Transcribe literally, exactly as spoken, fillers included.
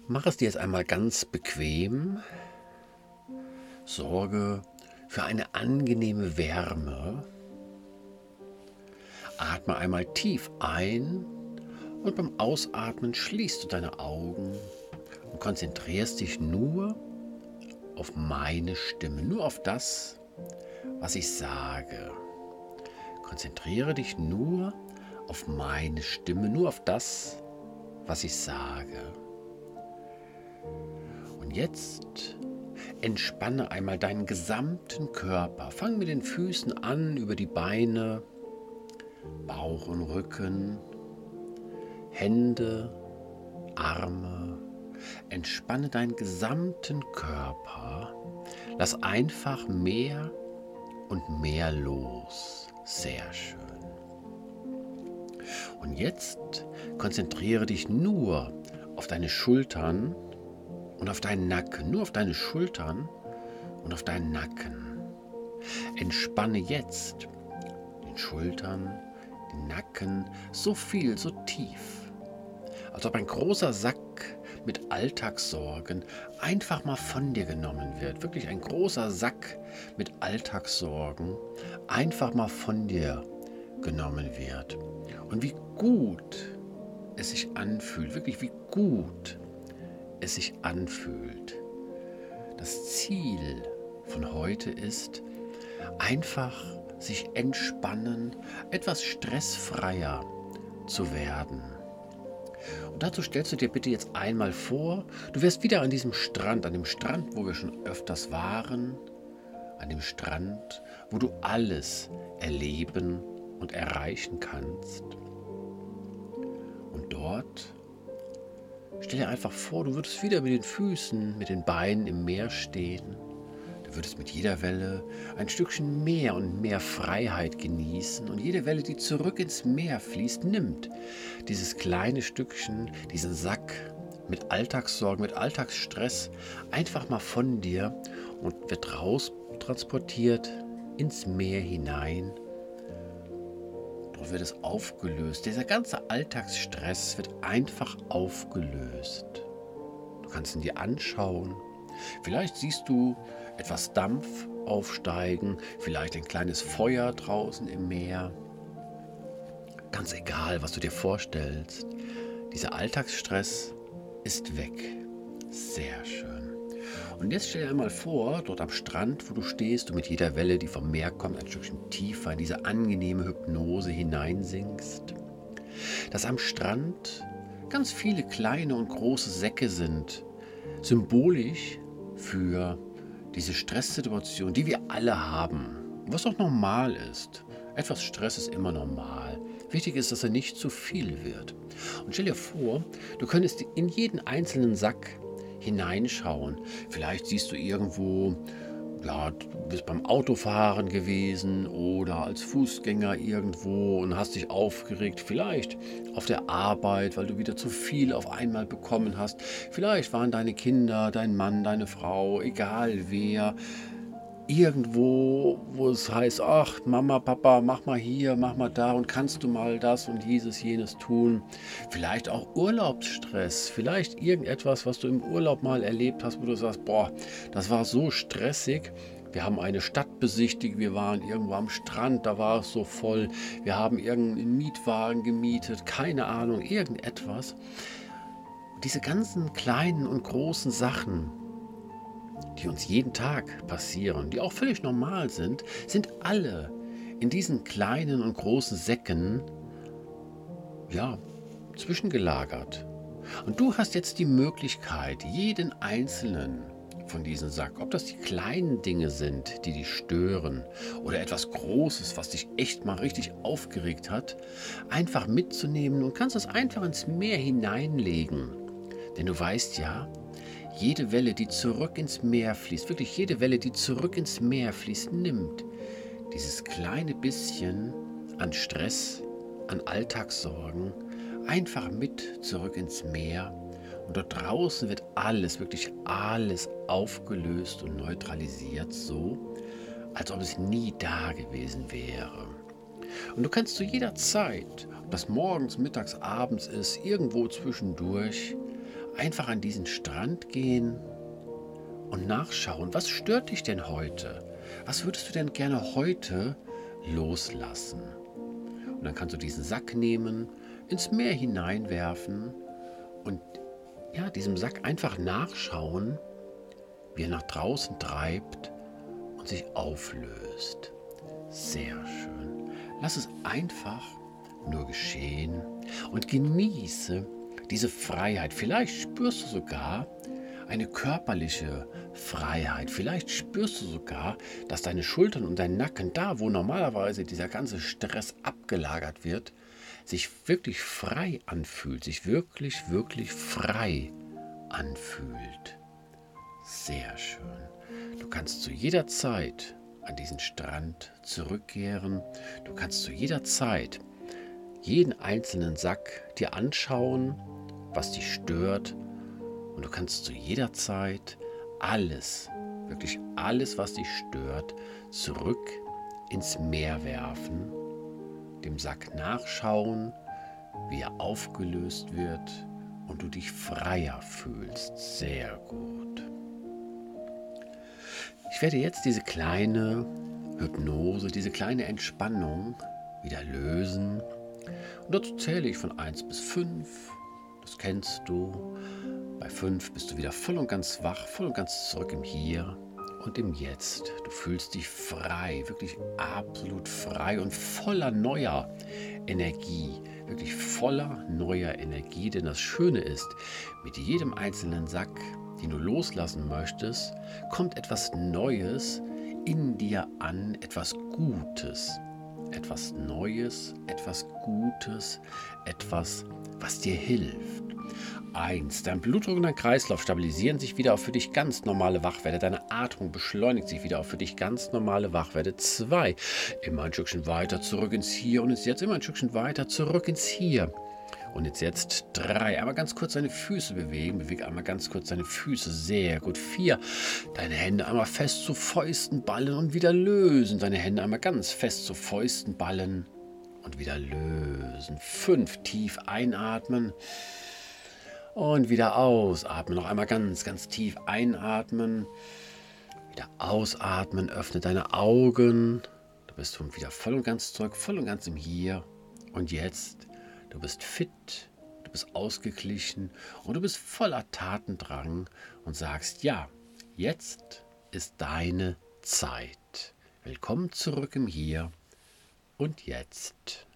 Mach es dir jetzt einmal ganz bequem. Sorge für eine angenehme Wärme. Atme einmal tief ein und beim Ausatmen schließt du deine Augen und konzentrierst dich nur auf meine Stimme, nur auf das, was ich sage. Konzentriere dich nur auf meine Stimme, nur auf das, was ich sage. Und jetzt entspanne einmal deinen gesamten Körper. Fang mit den Füßen an, über die Beine, Bauch und Rücken, Hände, Arme. Entspanne deinen gesamten Körper. Lass einfach mehr und mehr los. Sehr schön. Und jetzt konzentriere dich nur auf deine Schultern und auf deinen Nacken. Nur auf deine Schultern und auf deinen Nacken. Entspanne jetzt den Schultern, den Nacken so viel, so tief, als ob ein großer Sack mit Alltagssorgen einfach mal von dir genommen wird. Wirklich ein großer Sack mit Alltagssorgen einfach mal von dir genommen wird. Und wie gut es sich anfühlt, wirklich wie gut es sich anfühlt. Das Ziel von heute ist, einfach sich entspannen, etwas stressfreier zu werden. Und dazu stellst du dir bitte jetzt einmal vor, du wärst wieder an diesem Strand, an dem Strand, wo wir schon öfters waren, an dem Strand, wo du alles erleben und erreichen kannst. Und dort, stell dir einfach vor, du würdest wieder mit den Füßen, mit den Beinen im Meer stehen. Du würdest mit jeder Welle ein Stückchen mehr und mehr Freiheit genießen. Und jede Welle, die zurück ins Meer fließt, nimmt dieses kleine Stückchen, diesen Sack mit Alltagssorgen, mit Alltagsstress einfach mal von dir und wird raus transportiert ins Meer hinein. Dort wird es aufgelöst. Dieser ganze Alltagsstress wird einfach aufgelöst. Du kannst ihn dir anschauen. Vielleicht siehst du etwas Dampf aufsteigen, vielleicht ein kleines Feuer draußen im Meer. Ganz egal, was du dir vorstellst. Dieser Alltagsstress ist weg. Sehr schön. Und jetzt stell dir einmal vor, dort am Strand, wo du stehst und mit jeder Welle, die vom Meer kommt, ein Stückchen tiefer in diese angenehme Hypnose hineinsinkst, dass am Strand ganz viele kleine und große Säcke sind, symbolisch für diese Stresssituation, die wir alle haben, was auch normal ist. Etwas Stress ist immer normal. Wichtig ist, dass er nicht zu viel wird. Und stell dir vor, du könntest in jeden einzelnen Sack hineinschauen. Vielleicht siehst du irgendwo, ja, du bist beim Autofahren gewesen oder als Fußgänger irgendwo und hast dich aufgeregt. Vielleicht auf der Arbeit, weil du wieder zu viel auf einmal bekommen hast. Vielleicht waren deine Kinder, dein Mann, deine Frau, egal wer, irgendwo, wo es heißt, ach Mama, Papa, mach mal hier, mach mal da und kannst du mal das und dieses, jenes tun. Vielleicht auch Urlaubsstress, vielleicht irgendetwas, was du im Urlaub mal erlebt hast, wo du sagst, boah, das war so stressig. Wir haben eine Stadt besichtigt, wir waren irgendwo am Strand, da war es so voll. Wir haben irgendeinen Mietwagen gemietet, keine Ahnung, irgendetwas. Diese ganzen kleinen und großen Sachen, die uns jeden Tag passieren, die auch völlig normal sind, sind alle in diesen kleinen und großen Säcken, ja, zwischengelagert. Und du hast jetzt die Möglichkeit, jeden einzelnen von diesen Sack, ob das die kleinen Dinge sind, die dich stören, oder etwas Großes, was dich echt mal richtig aufgeregt hat, einfach mitzunehmen und kannst es einfach ins Meer hineinlegen. Denn du weißt ja, jede Welle, die zurück ins Meer fließt, wirklich jede Welle, die zurück ins Meer fließt, nimmt dieses kleine bisschen an Stress, an Alltagssorgen einfach mit zurück ins Meer. Und dort draußen wird alles, wirklich alles aufgelöst und neutralisiert, so, als ob es nie da gewesen wäre. Und du kannst zu jeder Zeit, ob das morgens, mittags, abends ist, irgendwo zwischendurch, einfach an diesen Strand gehen und nachschauen, was stört dich denn heute? Was würdest du denn gerne heute loslassen? Und dann kannst du diesen Sack nehmen, ins Meer hineinwerfen und ja, diesem Sack einfach nachschauen, wie er nach draußen treibt und sich auflöst. Sehr schön. Lass es einfach nur geschehen und genieße diese Freiheit. Vielleicht spürst du sogar eine körperliche Freiheit. Vielleicht spürst du sogar, dass deine Schultern und dein Nacken, da wo normalerweise dieser ganze Stress abgelagert wird, sich wirklich frei anfühlt, sich wirklich, wirklich frei anfühlt. Sehr schön. Du kannst zu jeder Zeit an diesen Strand zurückkehren. Du kannst zu jeder Zeit jeden einzelnen Sack dir anschauen, was dich stört. Und du kannst zu jeder Zeit alles, wirklich alles, was dich stört, zurück ins Meer werfen, dem Sack nachschauen, wie er aufgelöst wird und du dich freier fühlst. Sehr gut. Ich werde jetzt diese kleine Hypnose, diese kleine Entspannung wieder lösen. Und dazu zähle ich von eins bis fünf. Das kennst du. Bei fünf bist du wieder voll und ganz wach, voll und ganz zurück im Hier und im Jetzt. Du fühlst dich frei, wirklich absolut frei und voller neuer Energie. Wirklich voller neuer Energie. Denn das Schöne ist, mit jedem einzelnen Sack, den du loslassen möchtest, kommt etwas Neues in dir an, etwas Gutes. Etwas Neues, etwas Gutes, etwas, was dir hilft. Eins, dein Blutdruck und dein Kreislauf stabilisieren sich wieder auf für dich ganz normale Wachwerte. Deine Atmung beschleunigt sich wieder auf für dich ganz normale Wachwerte. Zwei, immer ein Stückchen weiter zurück ins Hier und ins Jetzt. Immer ein Stückchen weiter zurück ins Hier. Und jetzt jetzt drei. Einmal ganz kurz deine Füße bewegen. Bewege einmal ganz kurz deine Füße. Sehr gut. Vier. Deine Hände einmal fest zu Fäusten ballen und wieder lösen. Deine Hände einmal ganz fest zu Fäusten ballen und wieder lösen. Fünf. Tief einatmen und wieder ausatmen. Noch einmal ganz, ganz tief einatmen. Wieder ausatmen. Öffne deine Augen. Du bist schon wieder voll und ganz zurück. Voll und ganz im Hier und Jetzt. Du bist fit, du bist ausgeglichen und du bist voller Tatendrang und sagst, ja, jetzt ist deine Zeit. Willkommen zurück im Hier und Jetzt.